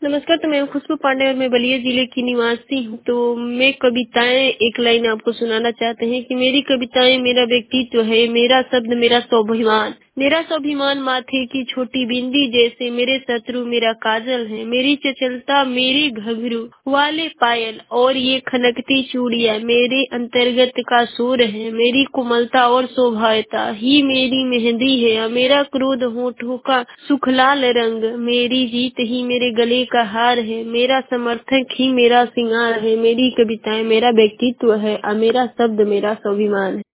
नमस्कार। तो मैं खुशबू पांडे और मैं बलिया जिले की निवासी हूँ। तो मैं कविताएं एक लाइन आपको सुनाना चाहते हैं कि मेरी कविताएं मेरा व्यक्तित्व है, मेरा शब्द मेरा स्वाभिमान। मेरा स्वाभिमान माथे की छोटी बिंदी जैसे, मेरे शत्रु मेरा काजल है, मेरी चंचलता मेरे घुंघरू वाले पायल और ये खनकती चूड़ियां मेरे अंतर्गत का सुर है। मेरी कोमलता और शोभायता ही मेरी मेहंदी है, मेरा क्रोध होठों का सुखलाल रंग, मेरी जीत ही मेरे गले का हार है, मेरा समर्थक ही मेरा सिंगार है। मेरी कविताएं मेरा व्यक्तित्व है और मेरा शब्द मेरा स्वाभिमान है।